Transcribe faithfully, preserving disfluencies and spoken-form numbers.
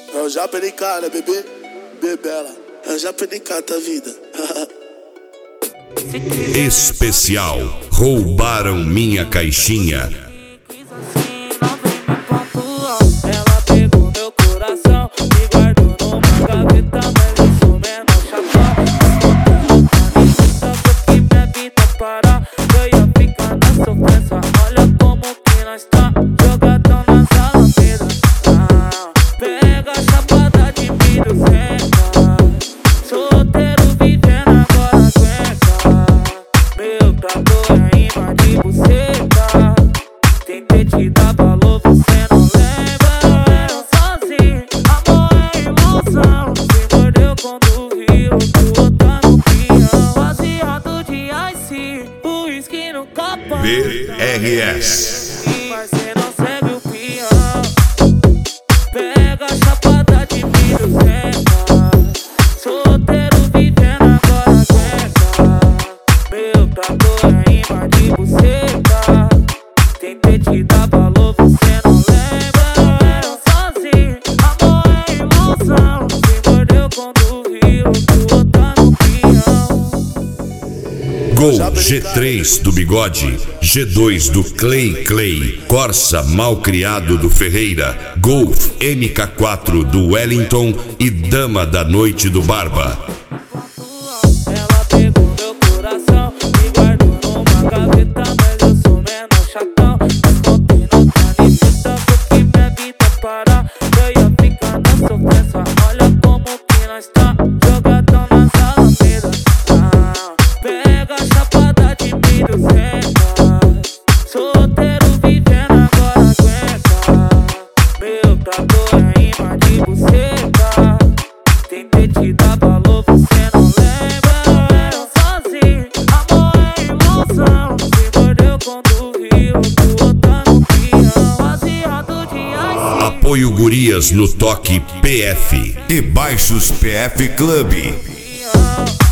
Eu já perdi cara, bebê, bebela. Eu já perdi cara da vida. Especial, roubaram minha caixinha. Ela pegou meu coração e guardou numa gaveta, mas eu sou menor chapéu. Porque minha vida parar, eu ia ficar na sofrência. Olha como que nós tá, jogadão nas alamedas. Ah, pega a chapada de milho seca, solteiro vivendo agora aguenta. Meu trator é imã de buceta, tentei te dar valor, você não lembra. Eu sozinho, amor é ilusão. Se mordeu quando viu que o outro tá no peão. Baseado de ice, uísque no copão. B R S. Mas cê não segue o peão. Pega a chapada de milho seca, solteiro vivendo agora aguenta. Meu trator é imã de buceta, tentei te dar valor, você não lembra. Eu sozinho, amor é ilusão. Se mordeu quando viu que o outro tá no peão. Gol G três do Bigode, G dois do Clay Clay, Corsa Malcriado do Ferreira, Golf M K quatro do Wellington e Dama da Noite do Barba. Ela pegou meu coração e guardou numa gaveta, mas eu sou menor chatão. Ontem não tá nítida, porque minha vida parar, eu ia ficar na sofrência. Olha como que nós tá, jogadão nas alamedas. Ah, pega a chapada de milho seca, solteiro vivendo agora aguenta. Meu trator é imã de buceta, tentei te dar valor, você não lembra. Eu sozinho, amor é ilusão. Se mordeu quando viu que o outro tá no peão. Baseado de ice. Apoio Gurias no Toque P F e Baixos P F Club. Peão.